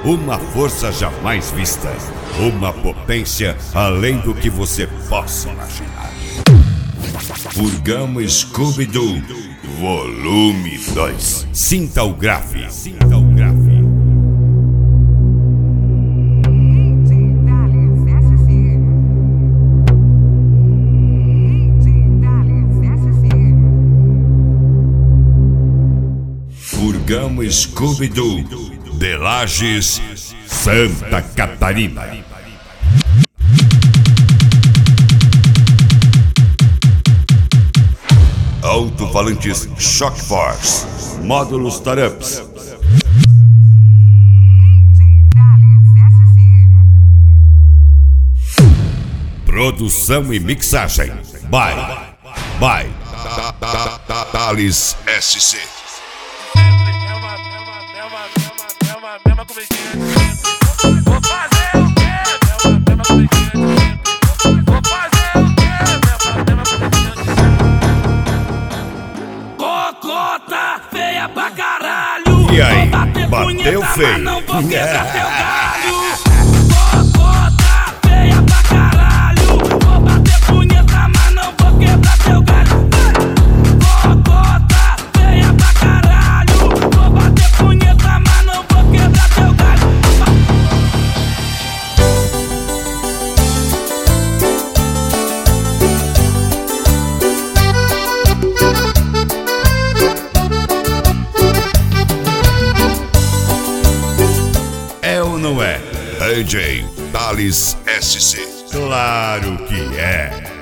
uma força jamais vista, uma potência além do que você possa imaginar. Furgão Scooby-Doo, volume 2. Sinta o grave. Furgão Scooby-Doo, de Lages, Santa Catarina. Alto-falantes Shock Force, módulos Tarups. Produção e mixagem by Thales SC. Vou fazer o quê? Vou fazer o quê? Cocota feia pra caralho. E aí, vou bater bateu punheta, feio? mas não vou quebrar teu galho. Cocota feia pra caralho. Vou bater punheta, mas não vou quebrar teu galho. Cocota feia pra caralho. Vou bater punheta, mas não vou quebrar teu galho. É ou não é? DJ Thales SC. Claro que é.